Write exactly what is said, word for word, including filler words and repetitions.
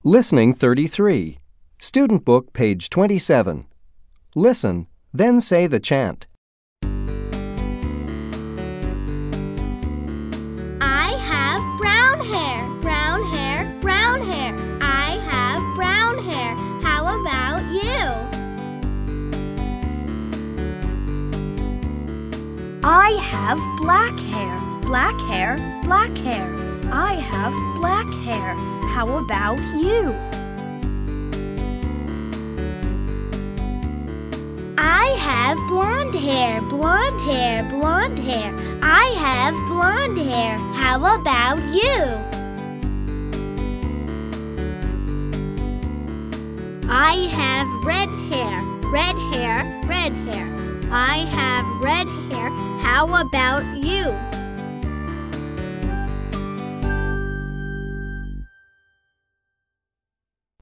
Listening thirty-three. Student Book, page twenty-seven. Listen, then say the chant. I have brown hair, brown hair, brown hair. I have brown hair. How about you? I have black hair, black hair, black hair. I have black hair. How about you? I have blonde hair, blonde hair, blonde hair. I have blonde hair. How about you? I have red hair, red hair, red hair. I have red hair. How about you?